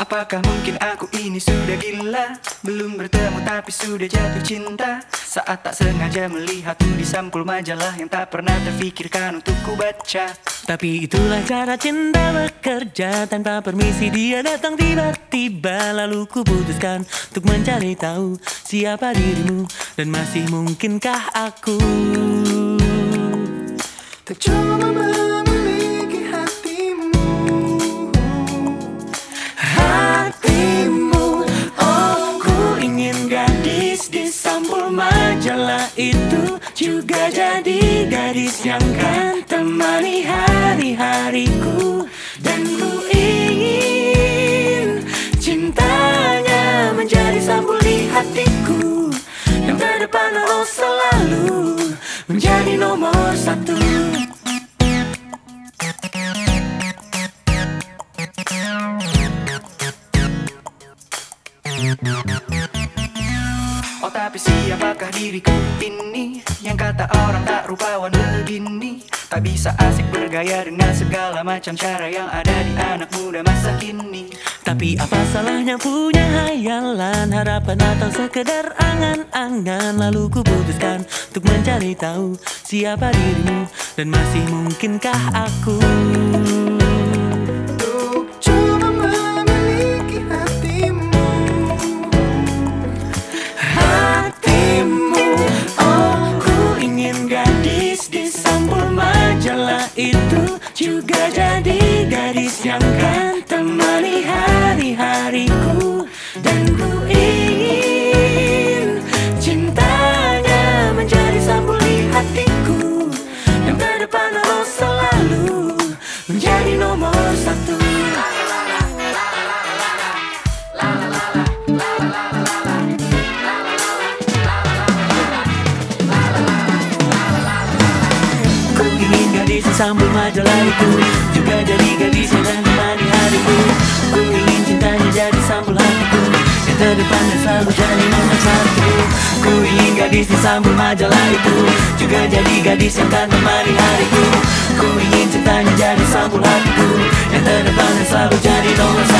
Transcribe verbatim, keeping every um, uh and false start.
Apakah mungkin aku ini sudah gila? Belum bertemu tapi sudah jatuh cinta. Saat tak sengaja melihatmu di sampul majalah yang tak pernah terfikirkan untuk ku baca. Tapi itulah cara cinta bekerja. Tanpa permisi dia datang tiba-tiba. Lalu ku putuskan untuk mencari tahu siapa dirimu dan masih mungkinkah aku tak coba memiliki hatimu. Hatimu, oh ku ingin gadis di sampul majalah itu juga jadi gadis yang kan temani hari-hariku. Dan ku ingin cintanya menjadi sampul di hatiku. Yang terdepan harus selalu menjadi nomor satu. Oh tapi siapakah diriku ini, yang kata orang tak rupawan begini. Tak bisa asik bergaya dengan segala macam cara yang ada di anak muda masa kini. Tapi apa salahnya punya hayalan, harapan atau sekedar angan-angan. Lalu ku putuskan untuk mencari tahu siapa dirimu dan masih mungkinkah aku Untuk coba memiliki hatimu. Hatimu, oh ku ingin gadis di sampul majalah itu juga jadi gadis yang kan temani hari-hariku. Dan ku ingin cintanya menjadi sampul di hatiku. Yang terdepan harus selalu menjadi nomor satu. Ku ingin gadis di sampul majalah itu juga jadi gadis yang kan temani hariku. Ku ingin cintanya jadi sampul hatiku, yang terdepan dan selalu jadi nomor satu. Ku ingin gadis di sampul majalah itu juga jadi gadis yang kan temani hariku. Ku ingin cintanya jadi sampul hatiku, yang terdepan dan selalu jadi nomor satu.